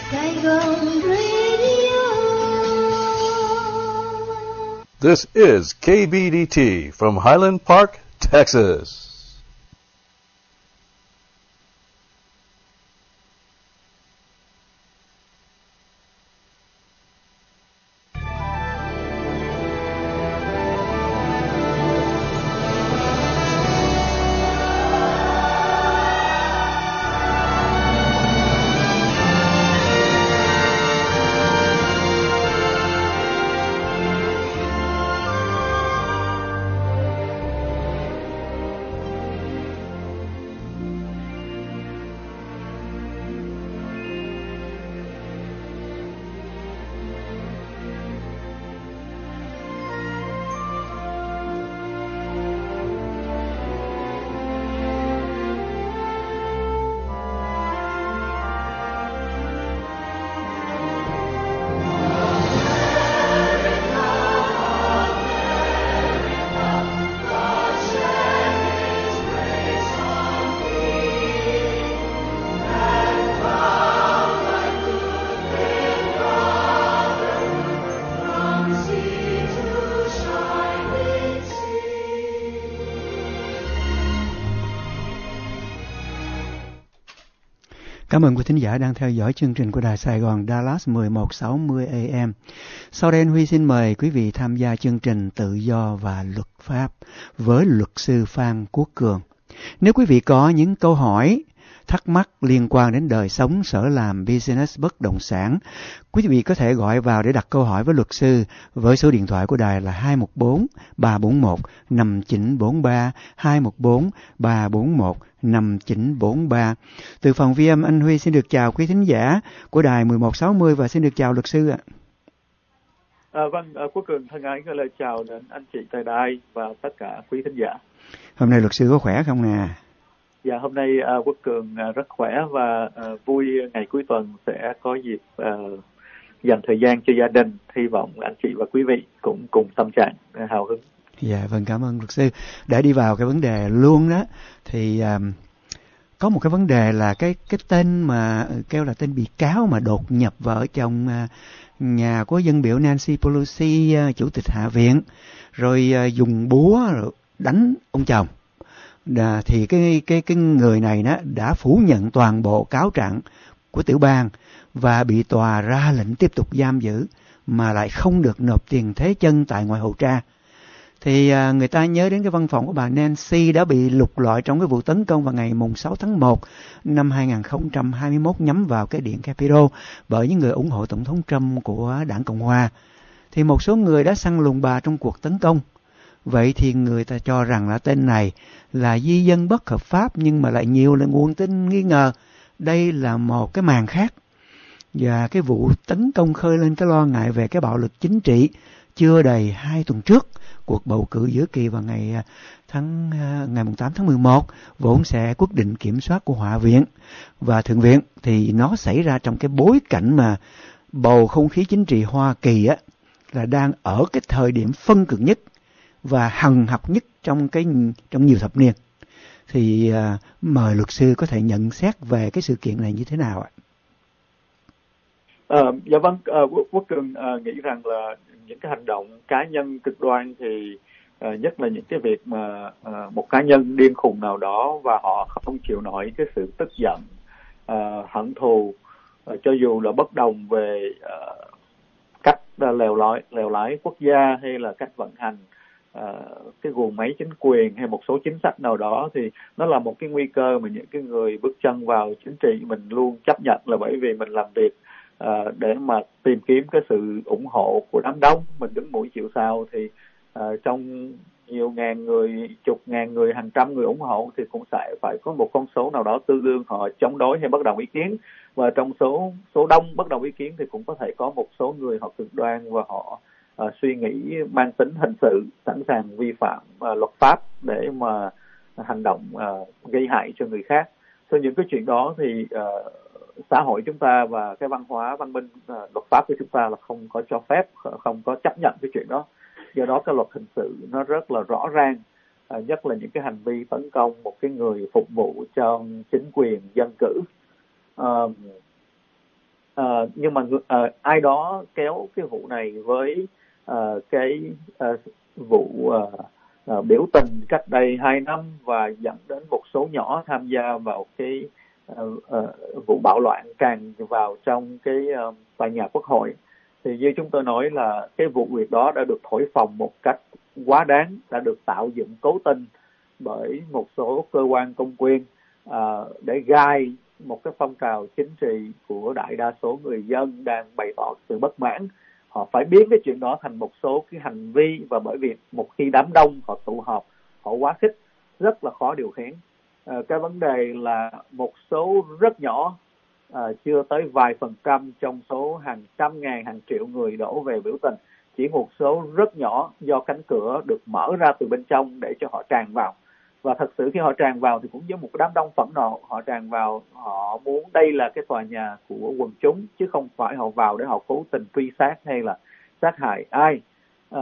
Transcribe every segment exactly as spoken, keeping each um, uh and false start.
Saigon Radio. This is K B D T from Highland Park, Texas. Cảm ơn quý thính giả đang theo dõi chương trình của Đài Sài Gòn Dallas mười một sáu mươi A M. Sau đây anh Huy xin mời quý vị tham gia chương trình Tự do và Luật pháp với luật sư Phan Quốc Cường. Nếu quý vị có những câu hỏi, thắc mắc liên quan đến đời sống, sở làm, business, bất động sản, quý vị có thể gọi vào để đặt câu hỏi với luật sư với số điện thoại của đài là hai một bốn ba bốn một năm chín bốn ba, hai một bốn ba bốn một năm chín bốn ba. Từ phòng vi âm, anh Huy xin được chào quý thính giả của đài mười một sáu mươi và xin được chào luật sư ạ. À, vâng, à, Quốc Cường thân ái gửi lời chào đến anh chị tại đài và tất cả quý thính giả. Hôm nay luật sư có khỏe không nè? Dạ, hôm nay uh, Quốc Cường uh, rất khỏe và uh, vui ngày cuối tuần sẽ có dịp uh, dành thời gian cho gia đình. Hy vọng anh chị và quý vị cũng cùng tâm trạng uh, hào hứng. Dạ, vâng, cảm ơn luật sư. Để đi vào cái vấn đề luôn đó, thì uh, có một cái vấn đề là cái cái tên mà kêu là tên bị cáo mà đột nhập vào ở trong uh, nhà của dân biểu Nancy Pelosi, uh, chủ tịch Hạ viện, rồi uh, dùng búa rồi đánh ông chồng. Đà, thì cái cái cái người này đó đã phủ nhận toàn bộ cáo trạng của tiểu bang và bị tòa ra lệnh tiếp tục giam giữ mà lại không được nộp tiền thế chân tại ngoại hầu tra. Thì à, người ta nhớ đến cái văn phòng của bà Nancy đã bị lục lọi trong cái vụ tấn công vào ngày mùng sáu tháng một năm hai không hai mốt nhắm vào cái điện Capitol bởi những người ủng hộ tổng thống Trump của đảng Cộng hòa. Thì một số người đã săn lùng bà trong cuộc tấn công. Vậy thì người ta cho rằng là tên này là di dân bất hợp pháp, nhưng mà lại nhiều là nguồn tin nghi ngờ đây là một cái màn khác. Và cái vụ tấn công khơi lên cái lo ngại về cái bạo lực chính trị chưa đầy hai tuần trước cuộc bầu cử giữa kỳ vào ngày tháng ngày tám tháng mười một vốn sẽ quyết định kiểm soát của Hạ viện và Thượng viện, thì nó xảy ra trong cái bối cảnh mà bầu không khí chính trị Hoa Kỳ á là đang ở cái thời điểm phân cực nhất và hằn học nhất trong cái trong nhiều thập niên. Thì uh, mời luật sư có thể nhận xét về cái sự kiện này như thế nào ạ? À, dạ vâng, à, Quốc Cường à, nghĩ rằng là những cái hành động cá nhân cực đoan thì à, nhất là những cái việc mà à, một cá nhân điên khùng nào đó và họ không chịu nổi cái sự tức giận, à, hận thù, à, cho dù là bất đồng về à, cách lèo lái lèo lái quốc gia hay là cách vận hành Uh, cái guồng máy chính quyền hay một số chính sách nào đó, thì nó là một cái nguy cơ mà những cái người bước chân vào chính trị mình luôn chấp nhận, là bởi vì mình làm việc uh, để mà tìm kiếm cái sự ủng hộ của đám đông, mình đứng mũi chịu sào. Thì uh, trong nhiều ngàn người, chục ngàn người, hàng trăm người ủng hộ thì cũng sẽ phải có một con số nào đó tương đương họ chống đối hay bất đồng ý kiến, và trong số số đông bất đồng ý kiến thì cũng có thể có một số người họ cực đoan và họ Uh, suy nghĩ mang tính hình sự, sẵn sàng vi phạm uh, luật pháp để mà hành động uh, gây hại cho người khác. Từ những cái chuyện đó thì uh, xã hội chúng ta và cái văn hóa văn minh uh, luật pháp của chúng ta là không có cho phép, không có chấp nhận cái chuyện đó. Do đó cái luật hình sự nó rất là rõ ràng, uh, nhất là những cái hành vi tấn công một cái người phục vụ cho chính quyền dân cử. Uh, Uh, uh, nhưng mà uh, ai đó kéo cái vụ này với uh, cái uh, vụ uh, uh, biểu tình cách đây hai năm và dẫn đến một số nhỏ tham gia vào cái uh, uh, vụ bạo loạn tràn vào trong cái uh, tòa nhà Quốc hội. Thì như chúng tôi nói là cái vụ việc đó đã được thổi phồng một cách quá đáng, đã được tạo dựng cố tình bởi một số cơ quan công quyền uh, để gai một cái phong trào chính trị của đại đa số người dân đang bày tỏ sự bất mãn. Họ phải biến cái chuyện đó thành một số cái hành vi, và bởi vì một khi đám đông họ tụ họp, họ quá khích, rất là khó điều khiển. À, cái vấn đề là một số rất nhỏ, à, chưa tới vài phần trăm trong số hàng trăm ngàn, hàng triệu người đổ về biểu tình, chỉ một số rất nhỏ do cánh cửa được mở ra từ bên trong để cho họ tràn vào. Và thật sự khi họ tràn vào thì cũng giống một đám đông phẫn nộ. Họ tràn vào, họ muốn đây là cái tòa nhà của quần chúng, chứ không phải họ vào để họ cố tình truy sát hay là sát hại ai. À,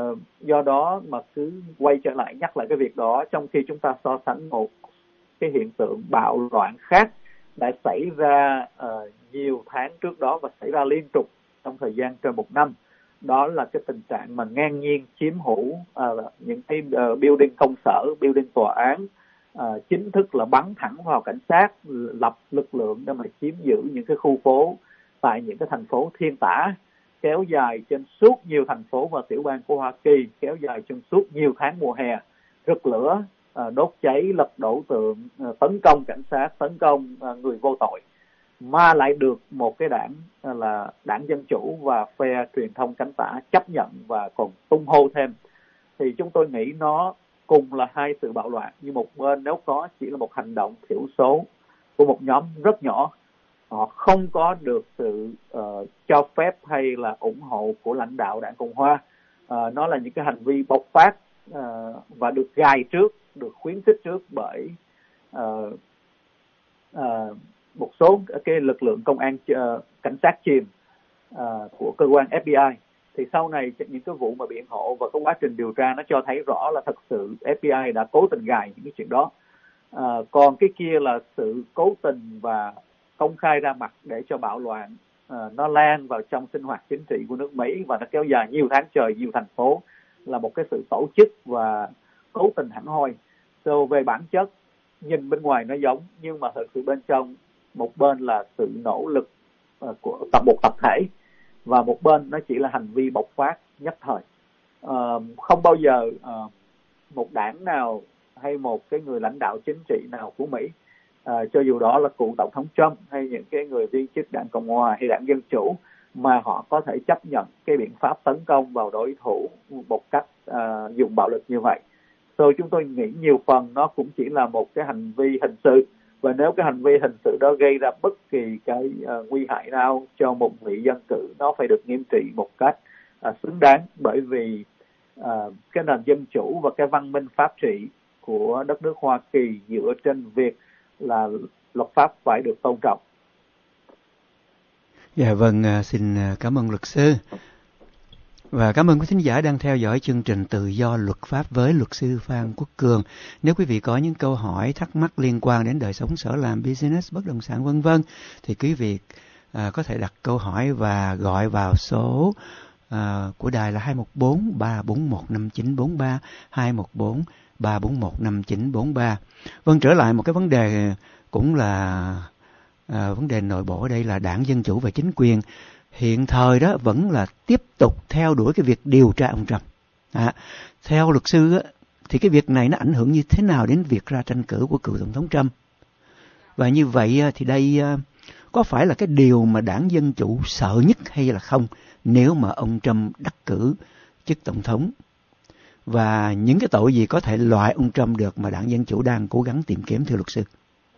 do đó mà cứ quay trở lại nhắc lại cái việc đó, trong khi chúng ta so sánh một cái hiện tượng bạo loạn khác đã xảy ra uh, nhiều tháng trước đó và xảy ra liên tục trong thời gian trên một năm. Đó là cái tình trạng mà ngang nhiên chiếm hữu uh, những cái uh, building công sở, building tòa án, uh, chính thức là bắn thẳng vào cảnh sát, lập lực lượng để mà chiếm giữ những cái khu phố tại những cái thành phố thiên tả, kéo dài trên suốt nhiều thành phố và tiểu bang của Hoa Kỳ, kéo dài trong suốt nhiều tháng mùa hè, rực lửa, uh, đốt cháy, lật đổ tượng, uh, tấn công cảnh sát, tấn công uh, người vô tội, mà lại được một cái đảng là đảng Dân Chủ và phe truyền thông cánh tả chấp nhận và còn tung hô thêm. Thì chúng tôi nghĩ nó cùng là hai sự bạo loạn, nhưng một bên nếu có chỉ là một hành động thiểu số của một nhóm rất nhỏ, họ không có được sự uh, cho phép hay là ủng hộ của lãnh đạo đảng Cộng Hòa. Uh, nó là những cái hành vi bộc phát uh, và được gài trước, được khuyến khích trước bởi uh, uh, một số cái lực lượng công an, uh, cảnh sát chìm uh, của cơ quan ép bê i. Thì sau này những cái vụ mà biện hộ và cái quá trình điều tra nó cho thấy rõ là thật sự ép bê i đã cố tình gài những cái chuyện đó. Uh, còn cái kia là sự cố tình và công khai ra mặt để cho bạo loạn uh, nó lan vào trong sinh hoạt chính trị của nước Mỹ và nó kéo dài nhiều tháng trời, nhiều thành phố, là một cái sự tổ chức và cố tình hẳn hoi. So, về bản chất nhìn bên ngoài nó giống, nhưng mà thật sự bên trong, một bên là sự nỗ lực uh, của tập một tập thể, và một bên nó chỉ là hành vi bộc phát nhất thời. Uh, không bao giờ uh, một đảng nào hay một cái người lãnh đạo chính trị nào của Mỹ, uh, cho dù đó là cựu tổng thống Trump hay những cái người viên chức đảng Cộng Hòa hay đảng Dân Chủ, mà họ có thể chấp nhận cái biện pháp tấn công vào đối thủ một cách uh, dùng bạo lực như vậy. So, chúng tôi nghĩ nhiều phần nó cũng chỉ là một cái hành vi hình sự, và nếu cái hành vi hình sự đó gây ra bất kỳ cái uh, nguy hại nào cho một vị dân cử, nó phải được nghiêm trị một cách uh, xứng đáng, bởi vì uh, cái nền dân chủ và cái văn minh pháp trị của đất nước Hoa Kỳ dựa trên việc là luật pháp phải được tôn trọng. Dạ vâng, xin cảm ơn luật sư. Và cảm ơn quý thính giả đang theo dõi chương trình Tự do luật pháp với luật sư Phan Quốc Cường. Nếu quý vị có những câu hỏi, thắc mắc liên quan đến đời sống, sở làm, business, bất động sản vân vân, thì quý vị à, có thể đặt câu hỏi và gọi vào số à, của đài là hai một bốn ba bốn một năm chín bốn ba, hai một bốn ba bốn một năm chín bốn ba. Vâng, trở lại một cái vấn đề cũng là à, vấn đề nội bộ ở đây là Đảng Dân Chủ và chính quyền hiện thời đó vẫn là tiếp tục theo đuổi cái việc điều tra ông Trump. À, theo luật sư á, thì cái việc này nó ảnh hưởng như thế nào đến việc ra tranh cử của cựu tổng thống Trump? Và như vậy thì đây có phải là cái điều mà Đảng Dân Chủ sợ nhất hay là không, nếu mà ông Trump đắc cử chức tổng thống? Và những cái tội gì có thể loại ông Trump được mà Đảng Dân Chủ đang cố gắng tìm kiếm, thưa luật sư?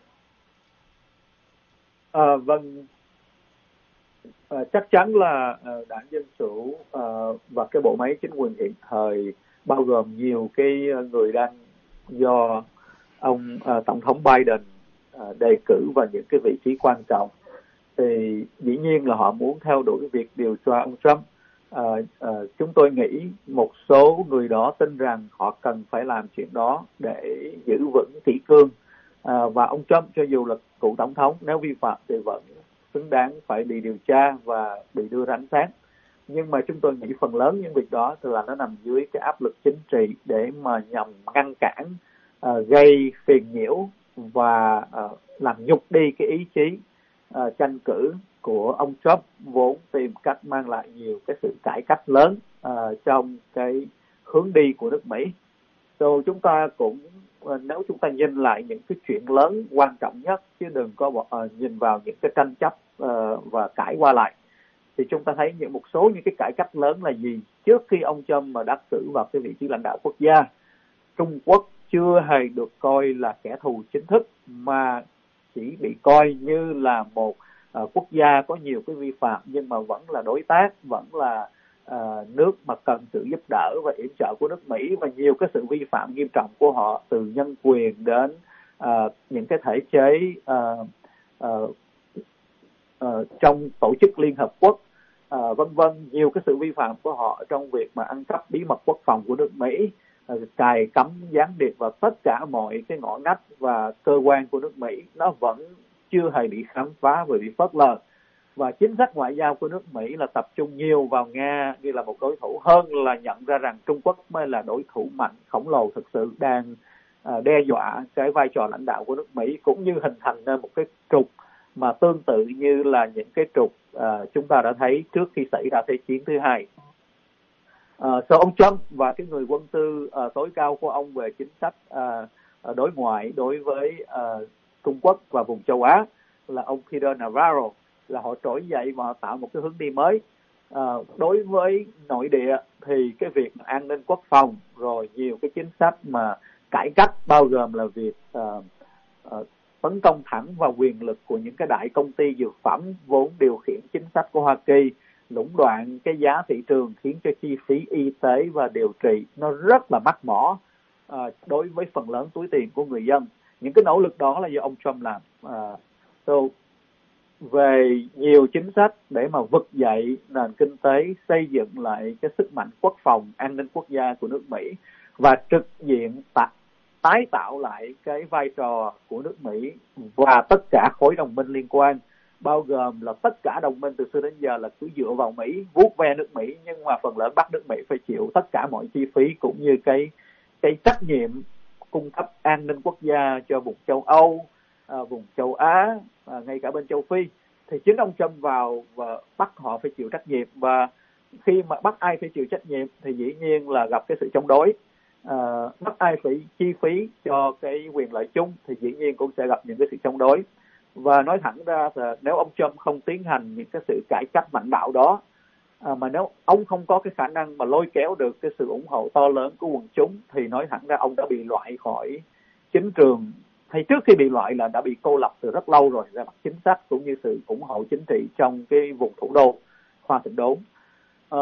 À, vâng. À, chắc chắn là uh, Đảng Dân Chủ uh, và cái bộ máy chính quyền hiện thời, bao gồm nhiều cái người đang do ông uh, Tổng thống Biden uh, đề cử vào những cái vị trí quan trọng, thì dĩ nhiên là họ muốn theo đuổi việc điều tra ông Trump. Uh, uh, chúng tôi nghĩ một số người đó tin rằng họ cần phải làm chuyện đó để giữ vững kỷ cương, uh, và ông Trump cho dù là cựu tổng thống, nếu vi phạm thì vẫn xứng đáng phải bị điều tra và bị đưa ra ánh sáng. Nhưng mà chúng tôi nghĩ phần lớn những việc đó thì là nó nằm dưới cái áp lực chính trị để mà nhằm ngăn cản, uh, gây phiền nhiễu và uh, làm nhục đi cái ý chí uh, tranh cử của ông Trump, vốn tìm cách mang lại nhiều cái sự cải cách lớn uh, trong cái hướng đi của nước Mỹ. So, chúng ta cũng uh, nếu chúng ta nhìn lại những cái chuyện lớn quan trọng nhất, chứ đừng có uh, nhìn vào những cái tranh chấp uh, và cãi qua lại, thì chúng ta thấy những một số những cái cải cách lớn là gì. Trước khi ông Trump mà đắc cử vào cái vị trí lãnh đạo quốc gia, Trung Quốc chưa hề được coi là kẻ thù chính thức, mà chỉ bị coi như là một uh, quốc gia có nhiều cái vi phạm nhưng mà vẫn là đối tác, vẫn là uh, nước mà cần sự giúp đỡ và yểm trợ của nước Mỹ. Và nhiều cái sự vi phạm nghiêm trọng của họ, từ nhân quyền đến uh, những cái thể chế uh, uh, uh, trong tổ chức Liên Hợp Quốc, uh, vân vân, nhiều cái sự vi phạm của họ trong việc mà ăn cắp bí mật quốc phòng của nước Mỹ, cài cắm gián điệp vào tất cả mọi cái ngõ ngách và cơ quan của nước Mỹ, nó vẫn chưa hề bị khám phá và bị phớt lờ. Và chính sách ngoại giao của nước Mỹ là tập trung nhiều vào Nga như là một đối thủ, hơn là nhận ra rằng Trung Quốc mới là đối thủ mạnh khổng lồ thực sự đang uh, đe dọa cái vai trò lãnh đạo của nước Mỹ, cũng như hình thành nên một cái trục mà tương tự như là những cái trục uh, chúng ta đã thấy trước khi xảy ra Thế chiến thứ hai. Uh, so ông Trump và cái người quân tư uh, tối cao của ông về chính sách uh, đối ngoại đối với uh, Trung Quốc và vùng châu Á là ông Peter Navarro, là họ trỗi dậy và họ tạo một cái hướng đi mới. Uh, đối với nội địa thì cái việc an ninh quốc phòng, rồi nhiều cái chính sách mà cải cách, bao gồm là việc uh, uh, tấn công thẳng vào quyền lực của những cái đại công ty dược phẩm vốn điều khiển chính sách của Hoa Kỳ, lũng đoạn cái giá thị trường, khiến cho chi phí y tế và điều trị nó rất là mắc mỏ à, đối với phần lớn túi tiền của người dân. Những cái nỗ lực đó là do ông Trump làm. À, so, về nhiều chính sách để mà vực dậy nền kinh tế, xây dựng lại cái sức mạnh quốc phòng, an ninh quốc gia của nước Mỹ, và trực diện ta, tái tạo lại cái vai trò của nước Mỹ và tất cả khối đồng minh liên quan, bao gồm là tất cả đồng minh từ xưa đến giờ là cứ dựa vào Mỹ, vuốt ve nước Mỹ, nhưng mà phần lớn bắt nước Mỹ phải chịu tất cả mọi chi phí cũng như cái cái trách nhiệm cung cấp an ninh quốc gia cho vùng châu Âu, à, vùng châu Á, à, ngay cả bên châu Phi. Thì chính ông Trump vào và bắt họ phải chịu trách nhiệm, và khi mà bắt ai phải chịu trách nhiệm thì dĩ nhiên là gặp cái sự chống đối. À, bắt ai phải chi phí cho cái quyền lợi chung thì dĩ nhiên cũng sẽ gặp những cái sự chống đối. Và nói thẳng ra là nếu ông Trump không tiến hành những cái sự cải cách mạnh bạo đó, à, mà nếu ông không có cái khả năng mà lôi kéo được cái sự ủng hộ to lớn của quần chúng, thì nói thẳng ra ông đã bị loại khỏi chính trường, hay trước khi bị loại là đã bị cô lập từ rất lâu rồi, ra mặt chính sách cũng như sự ủng hộ chính trị trong cái vùng thủ đô Hoa Thịnh Đốn. À,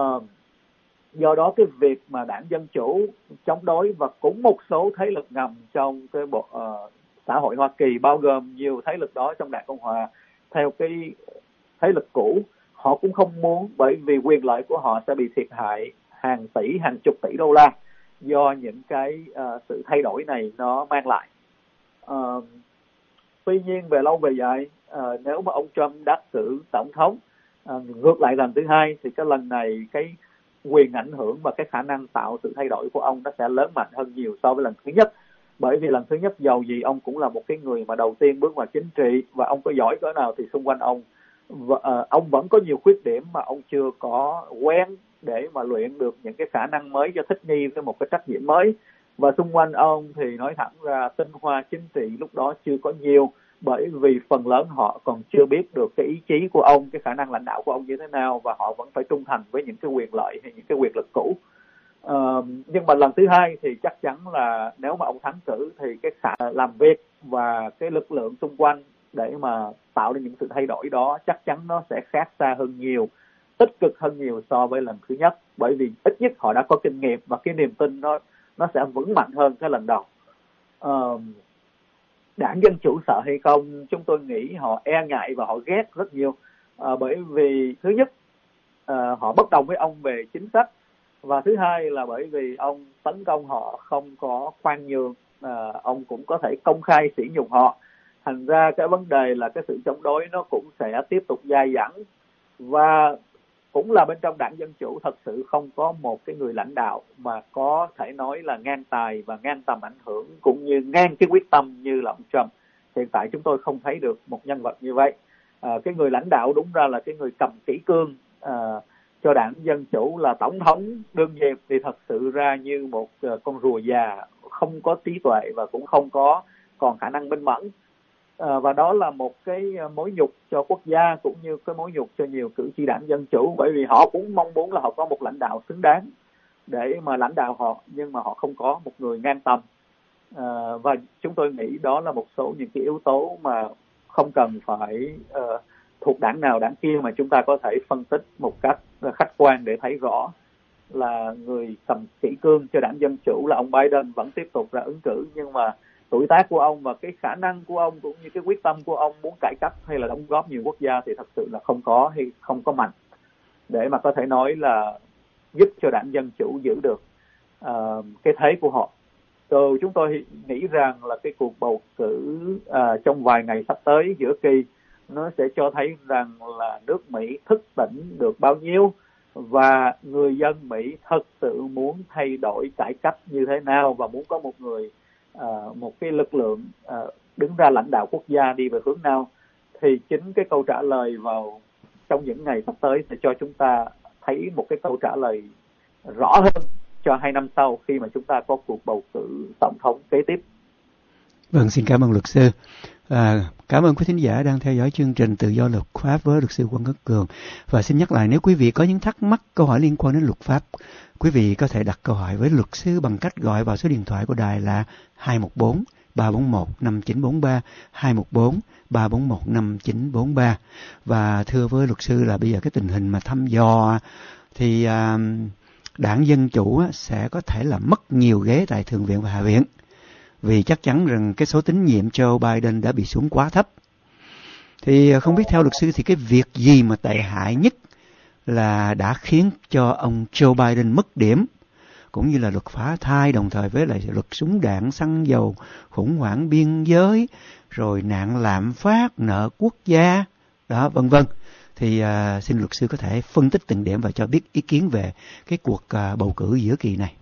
do đó cái việc mà đảng Dân Chủ chống đối, và cũng một số thế lực ngầm trong cái bộ uh, xã hội Hoa Kỳ, bao gồm nhiều thế lực đó trong đảng Cộng Hòa, theo cái thế lực cũ, họ cũng không muốn, bởi vì quyền lợi của họ sẽ bị thiệt hại hàng tỷ, hàng chục tỷ đô la do những cái uh, sự thay đổi này nó mang lại. Uh, tuy nhiên về lâu về dài, uh, nếu mà ông Trump đắc cử tổng thống uh, ngược lại lần thứ hai, thì cái lần này cái quyền ảnh hưởng và cái khả năng tạo sự thay đổi của ông nó sẽ lớn mạnh hơn nhiều so với lần thứ nhất. Bởi vì lần thứ nhất dầu gì ông cũng là một cái người mà đầu tiên bước vào chính trị, và ông có giỏi cỡ nào thì xung quanh ông và, uh, ông vẫn có nhiều khuyết điểm mà ông chưa có quen để mà luyện được những cái khả năng mới cho thích nghi với một cái trách nhiệm mới. Và xung quanh ông thì nói thẳng ra tinh hoa chính trị lúc đó chưa có nhiều, bởi vì phần lớn họ còn chưa biết được cái ý chí của ông, cái khả năng lãnh đạo của ông như thế nào, và họ vẫn phải trung thành với những cái quyền lợi hay những cái quyền lực cũ. Uh, nhưng mà lần thứ hai thì chắc chắn là nếu mà ông thắng cử thì cái khả làm việc và cái lực lượng xung quanh để mà tạo ra những sự thay đổi đó chắc chắn nó sẽ khác xa hơn nhiều, tích cực hơn nhiều so với lần thứ nhất, bởi vì ít nhất họ đã có kinh nghiệm và cái niềm tin nó nó sẽ vững mạnh hơn cái lần đầu. Uh, đảng Dân Chủ sợ hay không? Chúng tôi nghĩ họ e ngại và họ ghét rất nhiều, uh, bởi vì thứ nhất uh, họ bất đồng với ông về chính sách, và thứ hai là bởi vì ông tấn công họ không có khoan nhường, à, ông cũng có thể công khai sỉ nhục họ, Thành ra cái vấn đề là cái sự chống đối nó cũng sẽ tiếp tục dai dẳng, và cũng là bên trong đảng Dân Chủ thật sự không có một cái người lãnh đạo mà có thể nói là ngang tài và ngang tầm ảnh hưởng cũng như ngang cái quyết tâm như là ông Trump. Hiện tại chúng tôi không thấy được một nhân vật như vậy. À, cái người lãnh đạo đúng ra là cái người cầm kỷ cương à, cho đảng Dân Chủ là tổng thống đương nhiệm thì thật sự ra như một uh, con rùa già, không có trí tuệ và cũng không có còn khả năng minh mẫn. À, và đó là một cái mối nhục cho quốc gia cũng như cái mối nhục cho nhiều cử tri đảng Dân Chủ, bởi vì họ cũng mong muốn là họ có một lãnh đạo xứng đáng để mà lãnh đạo họ, nhưng mà họ không có một người ngang tầm. À, và chúng tôi nghĩ đó là một số những cái yếu tố mà không cần phải uh, thuộc đảng nào đảng kia, mà chúng ta có thể phân tích một cách khách quan để thấy rõ là người cầm kỷ cương cho đảng Dân Chủ là ông Biden vẫn tiếp tục ra ứng cử, nhưng mà tuổi tác của ông và cái khả năng của ông cũng như cái quyết tâm của ông muốn cải cách hay là đóng góp nhiều quốc gia thì thật sự là không có hay không có mạnh để mà có thể nói là giúp cho đảng Dân Chủ giữ được uh, cái thế của họ. Rồi chúng tôi nghĩ rằng là cái cuộc bầu cử uh, trong vài ngày sắp tới giữa kỳ nó sẽ cho thấy rằng là nước Mỹ thức tỉnh được bao nhiêu và người dân Mỹ thật sự muốn thay đổi cải cách như thế nào và muốn có một người uh, một cái lực lượng uh, đứng ra lãnh đạo quốc gia đi về hướng nào. Thì chính cái câu trả lời vào trong những ngày sắp tới sẽ cho chúng ta thấy một cái câu trả lời rõ hơn cho hai năm sau khi mà chúng ta có cuộc bầu cử tổng thống kế tiếp. Vâng, xin cảm ơn luật sư. À, cảm ơn quý thính giả đang theo dõi chương trình Tự do luật pháp với luật sư Quang Ngất Cường. Và xin nhắc lại, nếu quý vị có những thắc mắc, câu hỏi liên quan đến luật pháp, quý vị có thể đặt câu hỏi với luật sư bằng cách gọi vào số điện thoại của đài là hai một bốn ba bốn một năm chín bốn ba, hai một bốn ba bốn một năm chín bốn ba. Và thưa với luật sư là bây giờ cái tình hình mà thăm dò thì à, đảng Dân Chủ sẽ có thể là mất nhiều ghế tại Thượng viện và Hạ viện, vì chắc chắn rằng cái số tín nhiệm Joe Biden đã bị xuống quá thấp. Thì không biết theo luật sư thì cái việc gì mà tệ hại nhất là đã khiến cho ông Joe Biden mất điểm, cũng như là luật phá thai đồng thời với lại luật súng đạn, xăng dầu, khủng hoảng biên giới, rồi nạn lạm phát, nợ quốc gia, đó vân vân. Thì uh, xin luật sư có thể phân tích từng điểm và cho biết ý kiến về cái cuộc uh, bầu cử giữa kỳ này.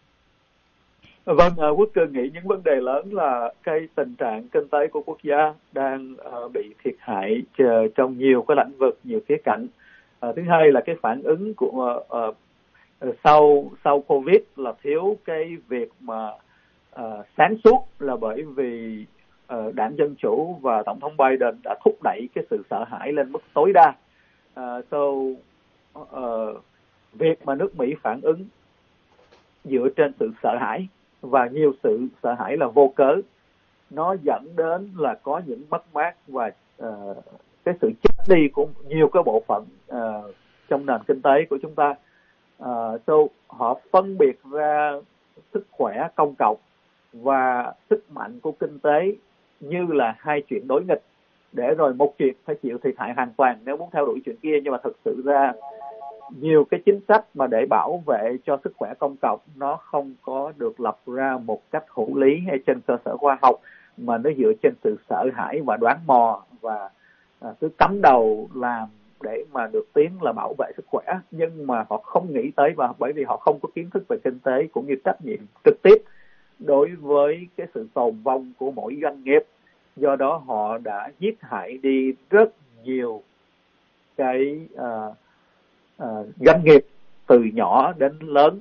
Vâng, uh, Quốc Cường nghĩ những vấn đề lớn là cái tình trạng kinh tế của quốc gia đang uh, bị thiệt hại uh, trong nhiều cái lĩnh vực, nhiều khía cạnh. Uh, thứ hai là cái phản ứng của uh, uh, sau sau Covid là thiếu cái việc mà uh, sáng suốt, là bởi vì uh, đảng Dân Chủ và Tổng thống Biden đã thúc đẩy cái sự sợ hãi lên mức tối đa. Uh, so, uh, việc mà nước Mỹ phản ứng dựa trên sự sợ hãi, và nhiều sự sợ hãi là vô cớ, nó dẫn đến là có những mất mát và uh, cái sự chết đi của nhiều cái bộ phận uh, trong nền kinh tế của chúng ta. Uh, so, họ phân biệt ra sức khỏe công cộng và sức mạnh của kinh tế như là hai chuyện đối nghịch, để rồi một chuyện phải chịu thiệt hại hoàn toàn nếu muốn theo đuổi chuyện kia. Nhưng mà thực sự ra nhiều cái chính sách mà để bảo vệ cho sức khỏe công cộng nó không có được lập ra một cách hữu lý hay trên cơ sở khoa học, mà nó dựa trên sự sợ hãi và đoán mò, và à, cứ cắm đầu làm để mà được tiếng là bảo vệ sức khỏe, nhưng mà họ không nghĩ tới, và bởi vì họ không có kiến thức về kinh tế cũng như trách nhiệm trực tiếp đối với cái sự tồn vong của mỗi doanh nghiệp. Do đó họ đã giết hại đi rất nhiều cái uh, uh, doanh nghiệp từ nhỏ đến lớn,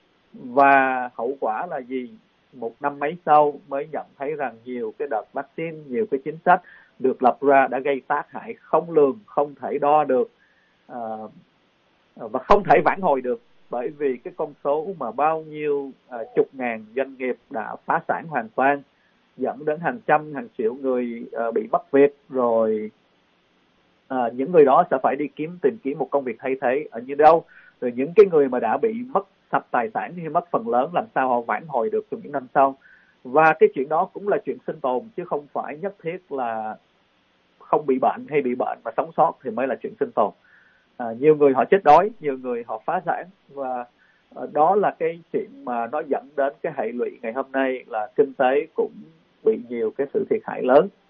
và hậu quả là gì? Một năm mấy sau mới nhận thấy rằng nhiều cái đợt vaccine, nhiều cái chính sách được lập ra đã gây tác hại không lường, không thể đo được uh, và không thể vãn hồi được, bởi vì cái con số mà bao nhiêu uh, chục ngàn doanh nghiệp đã phá sản hoàn toàn, dẫn đến hàng trăm, hàng triệu người uh, bị mất việc, rồi uh, những người đó sẽ phải đi kiếm tìm kiếm một công việc thay thế ở như đâu. Rồi những cái người mà đã bị mất sạch tài sản hay mất phần lớn, làm sao họ vãn hồi được trong những năm sau. Và cái chuyện đó cũng là chuyện sinh tồn, chứ không phải nhất thiết là không bị bệnh hay bị bệnh mà sống sót thì mới là chuyện sinh tồn. À, nhiều người họ chết đói, nhiều người họ phá sản, và à, đó là cái chuyện mà nó dẫn đến cái hệ lụy ngày hôm nay là kinh tế cũng bị nhiều cái sự thiệt hại lớn.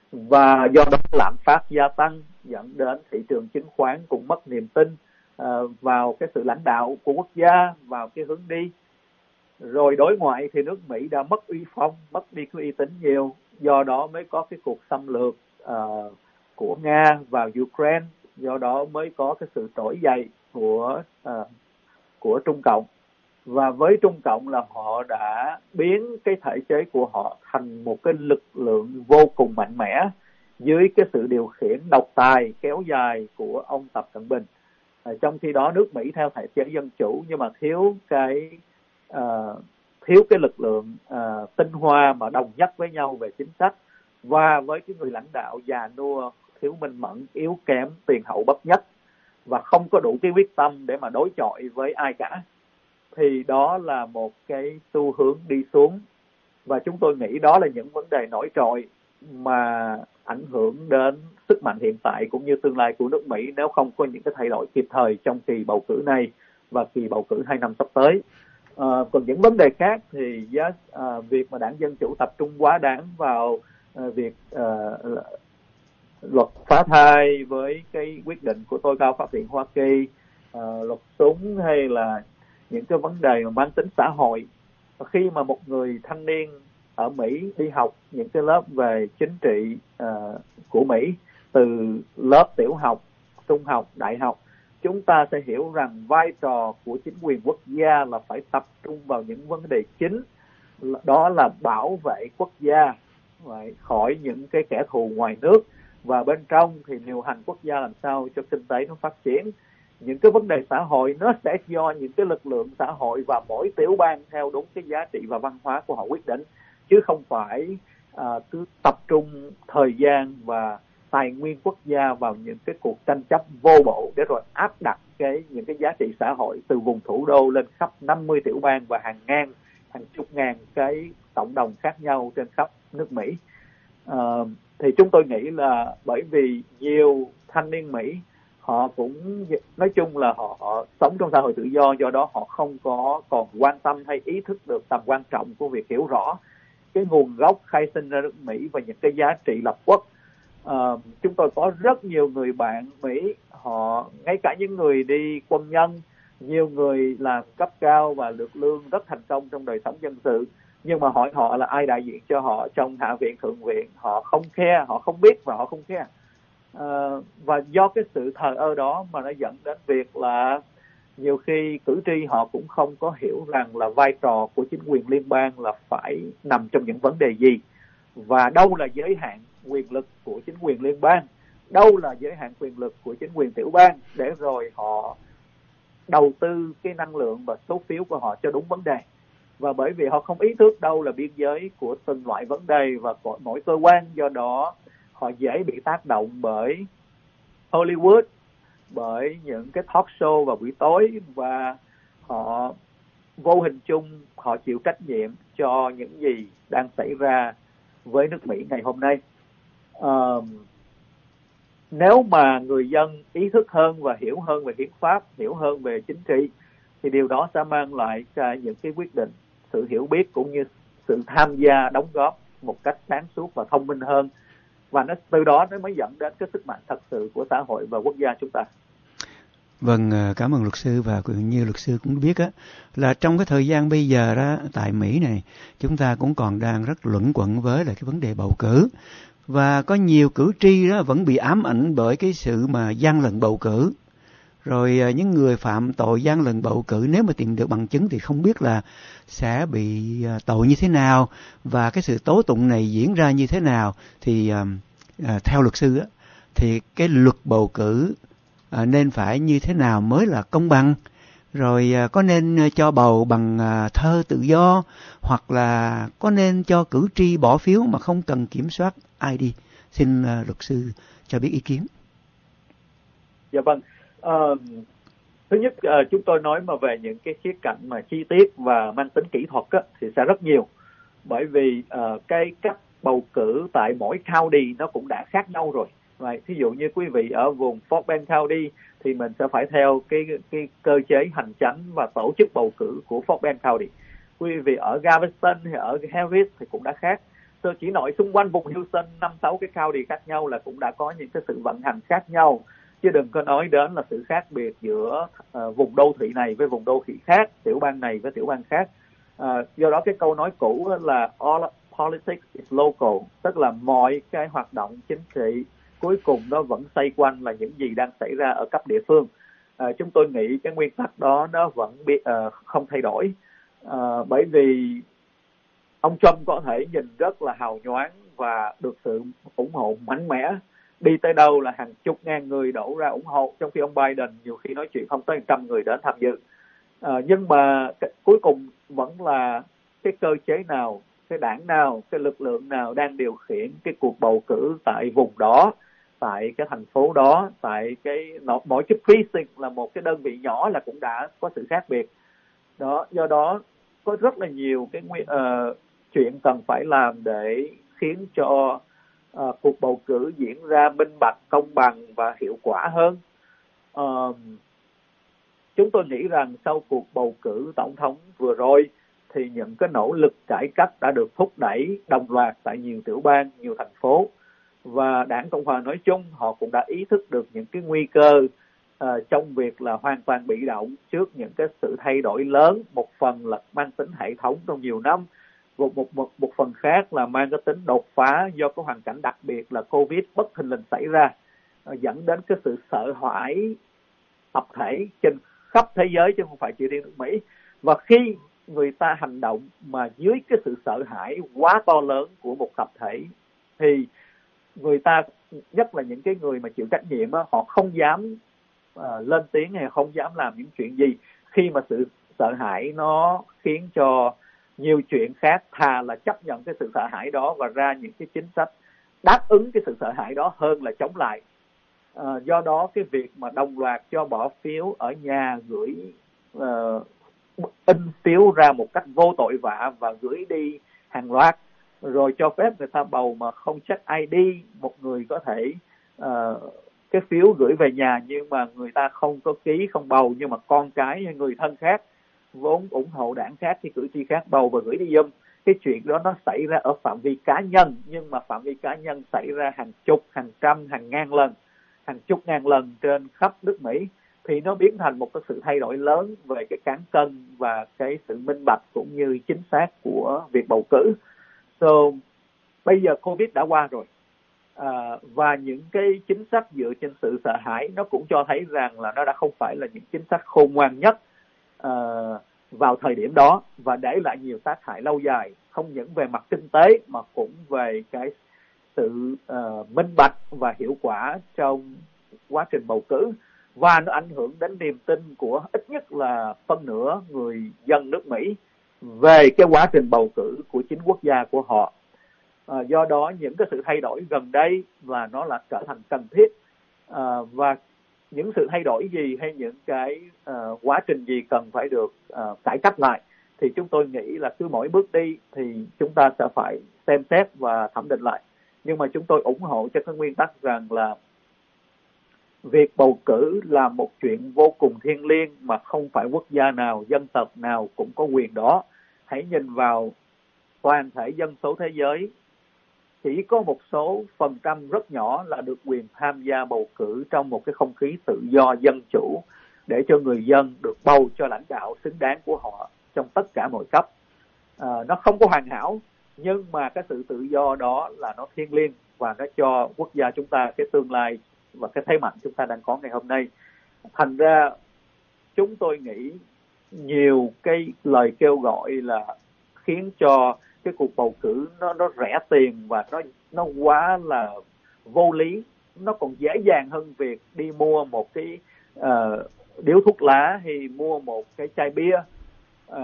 và do đó lạm phát gia tăng, dẫn đến thị trường chứng khoán cũng mất niềm tin uh, vào cái sự lãnh đạo của quốc gia, vào cái hướng đi. Rồi đối ngoại thì nước Mỹ đã mất uy phong, mất đi cái uy tín nhiều, do đó mới có cái cuộc xâm lược uh, của Nga vào Ukraine, do đó mới có cái sự trỗi dậy của uh, của Trung Cộng. Và với Trung Cộng là họ đã biến cái thể chế của họ thành một cái lực lượng vô cùng mạnh mẽ dưới cái sự điều khiển độc tài kéo dài của ông Tập Cận Bình. À, trong khi đó nước Mỹ theo thể chế dân chủ nhưng mà thiếu cái uh, thiếu cái lực lượng uh, tinh hoa mà đồng nhất với nhau về chính sách, và với cái người lãnh đạo già nua, thiếu minh mẫn, yếu kém, tiền hậu bất nhất và không có đủ cái quyết tâm để mà đối chọi với ai cả, thì đó là một cái xu hướng đi xuống. Và chúng tôi nghĩ đó là những vấn đề nổi trội mà ảnh hưởng đến sức mạnh hiện tại cũng như tương lai của nước Mỹ nếu không có những cái thay đổi kịp thời trong kỳ bầu cử này và kỳ bầu cử hai năm sắp tới. À, còn những vấn đề khác thì giá, à, việc mà đảng Dân Chủ tập trung quá đáng vào à, việc à, luật phá thai với cái quyết định của tối cao pháp viện Hoa Kỳ, à, luật súng hay là những cái vấn đề mà mang tính xã hội. Khi mà một người thanh niên ở Mỹ đi học những cái lớp về chính trị uh, của Mỹ từ lớp tiểu học, trung học, đại học, chúng ta sẽ hiểu rằng vai trò của chính quyền quốc gia là phải tập trung vào những vấn đề chính, đó là bảo vệ quốc gia khỏi những cái kẻ thù ngoài nước, và bên trong thì điều hành quốc gia làm sao cho kinh tế nó phát triển. Những cái vấn đề xã hội nó sẽ do những cái lực lượng xã hội và mỗi tiểu bang theo đúng cái giá trị và văn hóa của họ quyết định, chứ không phải à, cứ tập trung thời gian và tài nguyên quốc gia vào những cái cuộc tranh chấp vô bổ để rồi áp đặt cái những cái giá trị xã hội từ vùng thủ đô lên khắp năm mươi tiểu bang và hàng ngàn, hàng chục ngàn cái cộng đồng khác nhau trên khắp nước Mỹ. À, thì chúng tôi nghĩ là bởi vì nhiều thanh niên Mỹ họ cũng nói chung là họ, họ sống trong xã hội tự do, do đó họ không có còn quan tâm hay ý thức được tầm quan trọng của việc hiểu rõ cái nguồn gốc khai sinh ra nước Mỹ và những cái giá trị lập quốc. À, chúng tôi có rất nhiều người bạn Mỹ, họ ngay cả những người đi quân nhân, nhiều người làm cấp cao và được lương rất thành công trong đời sống dân sự, nhưng mà hỏi họ là ai đại diện cho họ trong Hạ viện, Thượng viện, họ không care, họ không biết và họ không care. Uh, và do cái sự thờ ơ đó mà nó dẫn đến việc là nhiều khi cử tri họ cũng không có hiểu rằng là vai trò của chính quyền liên bang là phải nằm trong những vấn đề gì, và đâu là giới hạn quyền lực của chính quyền liên bang, đâu là giới hạn quyền lực của chính quyền tiểu bang, để rồi họ đầu tư cái năng lượng và số phiếu của họ cho đúng vấn đề. Và bởi vì họ không ý thức đâu là biên giới của từng loại vấn đề và của mỗi cơ quan, do đó họ dễ bị tác động bởi Hollywood, bởi những cái talk show vào buổi tối, và họ vô hình chung họ chịu trách nhiệm cho những gì đang xảy ra với nước Mỹ ngày hôm nay. À, nếu mà người dân ý thức hơn và hiểu hơn về hiến pháp, hiểu hơn về chính trị, thì điều đó sẽ mang lại những cái quyết định, sự hiểu biết cũng như sự tham gia đóng góp một cách sáng suốt và thông minh hơn, và nó từ đó nó mới dẫn đến cái sức mạnh thật sự của xã hội và quốc gia chúng ta. Vâng, cảm ơn luật sư. Và như luật sư cũng biết á, là trong cái thời gian bây giờ đó tại Mỹ này, chúng ta cũng còn đang rất luẩn quẩn với lại cái vấn đề bầu cử, và có nhiều cử tri đó vẫn bị ám ảnh bởi cái sự mà gian lận bầu cử. Rồi những người phạm tội gian lận bầu cử nếu mà tìm được bằng chứng thì không biết là sẽ bị tội như thế nào, và cái sự tố tụng này diễn ra như thế nào. Thì à, theo luật sư á, thì cái luật bầu cử à, nên phải như thế nào mới là công bằng? Rồi à, có nên cho bầu bằng à, thơ tự do, hoặc là có nên cho cử tri bỏ phiếu mà không cần kiểm soát i đê? Xin à, luật sư cho biết ý kiến. Dạ vâng. Uh, thứ nhất, uh, chúng tôi nói mà về những cái khía cạnh mà chi tiết và mang tính kỹ thuật á, thì sẽ rất nhiều, bởi vì uh, cái cách bầu cử tại mỗi county nó cũng đã khác nhau rồi. Right. Thí dụ như quý vị ở vùng Fort Bend County thì mình sẽ phải theo cái cái cơ chế hành chánh và tổ chức bầu cử của Fort Bend County. Quý vị ở Galveston hay ở Harris thì cũng đã khác. Tôi chỉ nói xung quanh vùng Houston năm sáu cái county khác nhau là cũng đã có những cái sự vận hành khác nhau, chứ đừng có nói đến là sự khác biệt giữa uh, vùng đô thị này với vùng đô thị khác, tiểu bang này với tiểu bang khác. Uh, do đó cái câu nói cũ là all politics is local, tức là mọi cái hoạt động chính trị cuối cùng nó vẫn xoay quanh là những gì đang xảy ra ở cấp địa phương. Uh, chúng tôi nghĩ cái nguyên tắc đó nó vẫn bị, uh, không thay đổi, uh, bởi vì ông Trump có thể nhìn rất là hào nhoáng và được sự ủng hộ mạnh mẽ, đi tới đâu là hàng chục ngàn người đổ ra ủng hộ, trong khi ông Biden nhiều khi nói chuyện không tới trăm người đến tham dự. À, nhưng mà cuối cùng vẫn là cái cơ chế nào, cái đảng nào, cái lực lượng nào đang điều khiển cái cuộc bầu cử tại vùng đó, tại cái thành phố đó, tại cái mỗi cái precinct là một cái đơn vị nhỏ là cũng đã có sự khác biệt. Đó, do đó có rất là nhiều cái uh, chuyện cần phải làm để khiến cho uh, cuộc bầu cử diễn ra minh bạch, công bằng và hiệu quả hơn. Uh, chúng tôi nghĩ rằng sau cuộc bầu cử tổng thống vừa rồi thì những cái nỗ lực cải cách đã được thúc đẩy đồng loạt tại nhiều tiểu bang, nhiều thành phố, và đảng Cộng hòa nói chung họ cũng đã ý thức được những cái nguy cơ uh, trong việc là hoàn toàn bị động trước những cái sự thay đổi lớn, một phần là mang tính hệ thống trong nhiều năm, một, một, một, một phần khác là mang cái tính đột phá do cái hoàn cảnh đặc biệt là Covid bất thình lình xảy ra, uh, dẫn đến cái sự sợ hãi tập thể trên khắp thế giới chứ không phải chỉ riêng nước Mỹ. Và khi người ta hành động mà dưới cái sự sợ hãi quá to lớn của một tập thể thì người ta, nhất là những cái người mà chịu trách nhiệm đó, họ không dám uh, lên tiếng hay không dám làm những chuyện gì khi mà sự sợ hãi nó khiến cho nhiều chuyện khác thà là chấp nhận cái sự sợ hãi đó và ra những cái chính sách đáp ứng cái sự sợ hãi đó hơn là chống lại. Uh, do đó cái việc mà đồng loạt cho bỏ phiếu ở nhà, gửi uh, in phiếu ra một cách vô tội vạ và gửi đi hàng loạt, rồi cho phép người ta bầu mà không check i đê, một người có thể uh, cái phiếu gửi về nhà nhưng mà người ta không có ký, không bầu, nhưng mà con cái hay người thân khác vốn ủng hộ đảng khác thì cử tri khác bầu và gửi đi giùm. Cái chuyện đó nó xảy ra ở phạm vi cá nhân, nhưng mà phạm vi cá nhân xảy ra hàng chục, hàng trăm, hàng ngàn lần, hàng chục ngàn lần trên khắp nước Mỹ, thì nó biến thành một cái sự thay đổi lớn về cái cán cân và cái sự minh bạch cũng như chính xác của việc bầu cử. So, bây giờ Covid đã qua rồi, à, và những cái chính sách dựa trên sự sợ hãi nó cũng cho thấy rằng là nó đã không phải là những chính sách khôn ngoan nhất à, vào thời điểm đó, và để lại nhiều tác hại lâu dài, không những về mặt kinh tế mà cũng về cái sự uh, minh bạch và hiệu quả trong quá trình bầu cử, và nó ảnh hưởng đến niềm tin của ít nhất là phân nửa người dân nước Mỹ về cái quá trình bầu cử của chính quốc gia của họ. À, do đó những cái sự thay đổi gần đây là nó là trở thành cần thiết, à, và những sự thay đổi gì hay những cái uh, quá trình gì cần phải được uh, cải cách lại thì chúng tôi nghĩ là cứ mỗi bước đi thì chúng ta sẽ phải xem xét và thẩm định lại. Nhưng mà chúng tôi ủng hộ cho cái nguyên tắc rằng là việc bầu cử là một chuyện vô cùng thiêng liêng mà không phải quốc gia nào, dân tộc nào cũng có quyền đó. Hãy nhìn vào toàn thể dân số thế giới, chỉ có một số phần trăm rất nhỏ là được quyền tham gia bầu cử trong một cái không khí tự do dân chủ để cho người dân được bầu cho lãnh đạo xứng đáng của họ trong tất cả mọi cấp. À, nó không có hoàn hảo, nhưng mà cái sự tự do đó là nó thiêng liêng và nó cho quốc gia chúng ta cái tương lai và cái thế mạnh chúng ta đang có ngày hôm nay. Thành ra chúng tôi nghĩ nhiều cái lời kêu gọi là khiến cho cái cuộc bầu cử nó nó rẻ tiền và nó nó quá là vô lý. Nó còn dễ dàng hơn việc đi mua một cái uh, điếu thuốc lá hay mua một cái chai bia. Uh,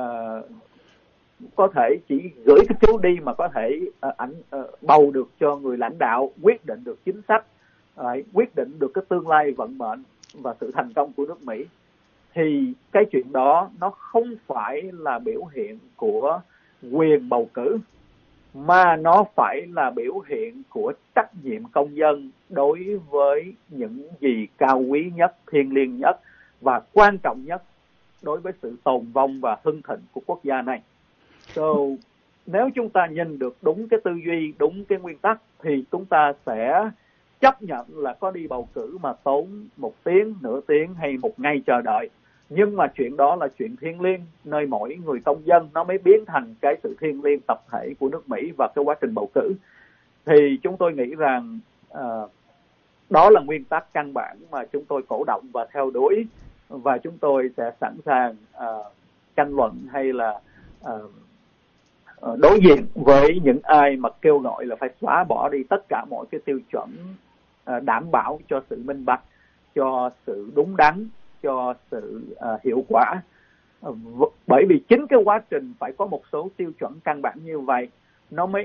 có thể chỉ gửi cái phiếu đi mà có thể uh, ảnh uh, bầu được cho người lãnh đạo, quyết định được chính sách, uh, quyết định được cái tương lai vận mệnh và sự thành công của nước Mỹ. Thì cái chuyện đó nó không phải là biểu hiện của quyền bầu cử, mà nó phải là biểu hiện của trách nhiệm công dân đối với những gì cao quý nhất, thiêng liêng nhất và quan trọng nhất đối với sự tồn vong và hưng thịnh của quốc gia này. So, nếu chúng ta nhìn được đúng cái tư duy, đúng cái nguyên tắc thì chúng ta sẽ chấp nhận là có đi bầu cử mà tốn một tiếng, nửa tiếng hay một ngày chờ đợi. Nhưng mà chuyện đó là chuyện thiêng liêng, nơi mỗi người công dân nó mới biến thành cái sự thiêng liêng tập thể của nước Mỹ và cái quá trình bầu cử. Thì chúng tôi nghĩ rằng uh, đó là nguyên tắc căn bản mà chúng tôi cổ động và theo đuổi, và chúng tôi sẽ sẵn sàng uh, tranh luận hay là uh, đối diện với những ai mà kêu gọi là phải xóa bỏ đi tất cả mọi cái tiêu chuẩn uh, đảm bảo cho sự minh bạch, cho sự đúng đắn, cho sự uh, hiệu quả. Uh, bởi vì chính cái quá trình phải có một số tiêu chuẩn căn bản như vậy nó mới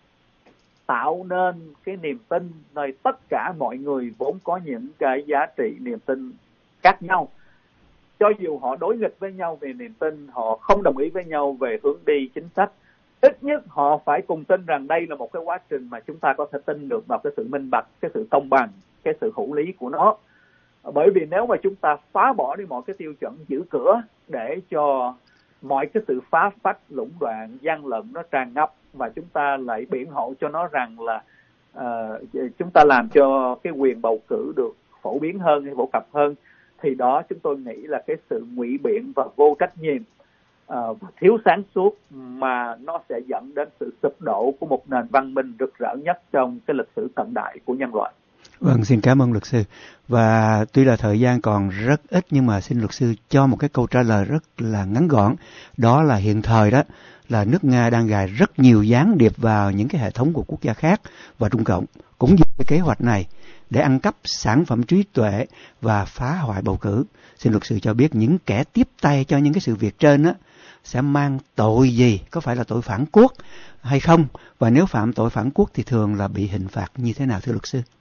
tạo nên cái niềm tin nơi tất cả mọi người vốn có những cái giá trị niềm tin khác nhau. Cho dù họ đối nghịch với nhau về niềm tin, họ không đồng ý với nhau về hướng đi chính sách, ít nhất họ phải cùng tin rằng đây là một cái quá trình mà chúng ta có thể tin được vào cái sự minh bạch, cái sự công bằng, cái sự hữu lý của nó. Bởi vì nếu mà chúng ta phá bỏ đi mọi cái tiêu chuẩn giữ cửa để cho mọi cái sự phá phách, lũng đoạn, gian lận nó tràn ngập, và chúng ta lại biện hộ cho nó rằng là uh, chúng ta làm cho cái quyền bầu cử được phổ biến hơn hay phổ cập hơn, thì đó chúng tôi nghĩ là cái sự ngụy biện và vô trách nhiệm, uh, thiếu sáng suốt, mà nó sẽ dẫn đến sự sụp đổ của một nền văn minh rực rỡ nhất trong cái lịch sử cận đại của nhân loại. Vâng, xin cảm ơn luật sư. Và tuy là thời gian còn rất ít nhưng mà xin luật sư cho một cái câu trả lời rất là ngắn gọn. Đó là hiện thời đó là nước Nga đang gài rất nhiều gián điệp vào những cái hệ thống của quốc gia khác và Trung Cộng cũng dùng cái kế hoạch này để ăn cắp sản phẩm trí tuệ và phá hoại bầu cử. Xin luật sư cho biết những kẻ tiếp tay cho những cái sự việc trên á sẽ mang tội gì, có phải là tội phản quốc hay không, và nếu phạm tội phản quốc thì thường là bị hình phạt như thế nào thưa luật sư?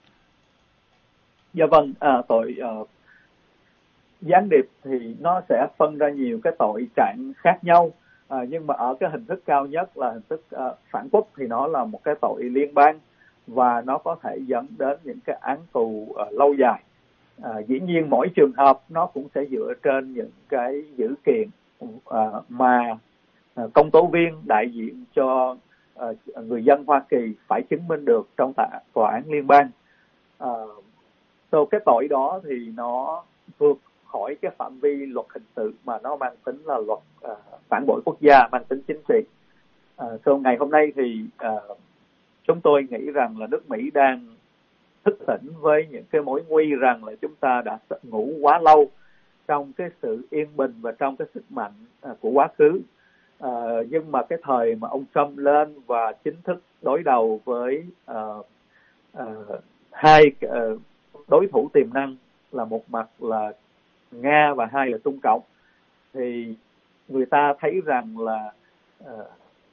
Dạ vâng, à, tội uh, gián điệp thì nó sẽ phân ra nhiều cái tội trạng khác nhau, à, nhưng mà ở cái hình thức cao nhất là hình thức uh, phản quốc thì nó là một cái tội liên bang và nó có thể dẫn đến những cái án tù uh, lâu dài. À, dĩ nhiên mỗi trường hợp nó cũng sẽ dựa trên những cái dữ kiện uh, mà uh, công tố viên đại diện cho uh, người dân Hoa Kỳ phải chứng minh được trong tòa, tòa án liên bang. Uh, So, cái tội đó thì nó vượt khỏi cái phạm vi luật hình sự mà nó mang tính là luật uh, phản bội quốc gia, mang tính chính trị. Uh, so, ngày hôm nay thì uh, chúng tôi nghĩ rằng là nước Mỹ đang thức tỉnh với những cái mối nguy rằng là chúng ta đã ngủ quá lâu trong cái sự yên bình và trong cái sức mạnh uh, của quá khứ. Uh, nhưng mà cái thời mà ông Trump lên và chính thức đối đầu với uh, uh, hai uh, đối thủ tiềm năng là một mặt là Nga và hai là Trung Cộng, thì người ta thấy rằng là uh,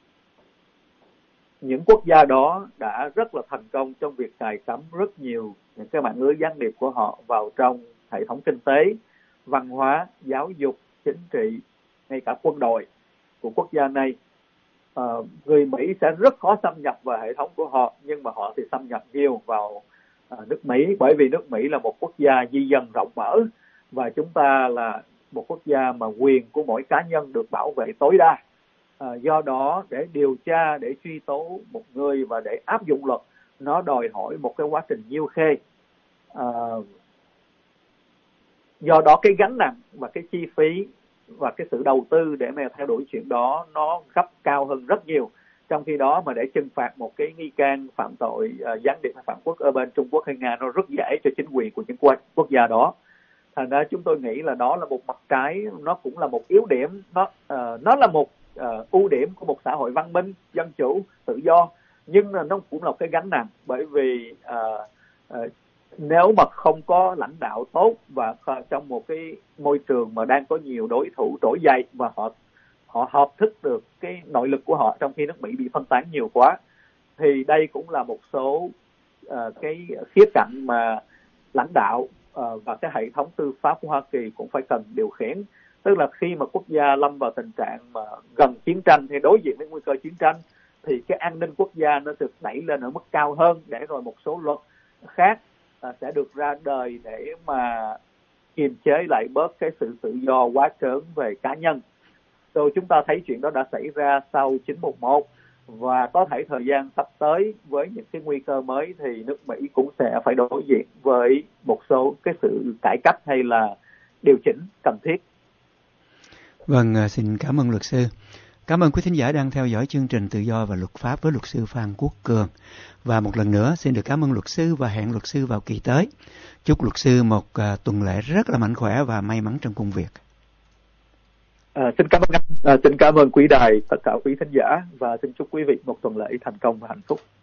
những quốc gia đó đã rất là thành công trong việc cài cắm rất nhiều những cái mạng lưới gián điệp của họ vào trong hệ thống kinh tế, văn hóa, giáo dục, chính trị, ngay cả quân đội của quốc gia này. Uh, người Mỹ sẽ rất khó xâm nhập vào hệ thống của họ, nhưng mà họ thì xâm nhập nhiều vào À, nước Mỹ, bởi vì nước Mỹ là một quốc gia di dân rộng mở và chúng ta là một quốc gia mà quyền của mỗi cá nhân được bảo vệ tối đa. À, do đó để điều tra, để truy tố một người và để áp dụng luật, nó đòi hỏi một cái quá trình nhiêu khê. À, do đó cái gánh nặng và cái chi phí và cái sự đầu tư để mà theo đuổi chuyện đó nó gấp cao hơn rất nhiều. Trong khi đó mà để trừng phạt một cái nghi can phạm tội uh, gián điệp hay phản quốc ở bên Trung Quốc hay Nga nó rất dễ cho chính quyền của những quốc, quốc gia đó. Thành ra chúng tôi nghĩ là đó là một mặt trái, nó cũng là một yếu điểm, nó uh, nó là một uh, ưu điểm của một xã hội văn minh, dân chủ, tự do, nhưng là nó cũng là cái gánh nặng, bởi vì uh, uh, nếu mà không có lãnh đạo tốt và trong một cái môi trường mà đang có nhiều đối thủ trỗi dậy và họ họ hợp thức được cái nội lực của họ trong khi nước Mỹ bị phân tán nhiều quá, thì đây cũng là một số uh, cái khía cạnh mà lãnh đạo uh, và cái hệ thống tư pháp của Hoa Kỳ cũng phải cần điều khiển. Tức là khi mà quốc gia lâm vào tình trạng mà gần chiến tranh hay đối diện với nguy cơ chiến tranh, thì cái an ninh quốc gia nó được đẩy lên ở mức cao hơn, để rồi một số luật khác uh, sẽ được ra đời để mà kiềm chế lại bớt cái sự tự do quá trớn về cá nhân. Rồi chúng ta thấy chuyện đó đã xảy ra sau chín một một, và có thể thời gian sắp tới với những cái nguy cơ mới thì nước Mỹ cũng sẽ phải đối diện với một số cái sự cải cách hay là điều chỉnh cần thiết. Vâng, xin cảm ơn luật sư. Cảm ơn quý thính giả đang theo dõi chương trình Tự do và Luật pháp với luật sư Phan Quốc Cường. Và một lần nữa xin được cảm ơn luật sư và hẹn luật sư vào kỳ tới. Chúc luật sư một uh, tuần lễ rất là mạnh khỏe và may mắn trong công việc. À, xin cảm ơn anh, à, xin cảm ơn quý đài, tất cả quý thính giả và xin chúc quý vị một tuần lễ thành công và hạnh phúc.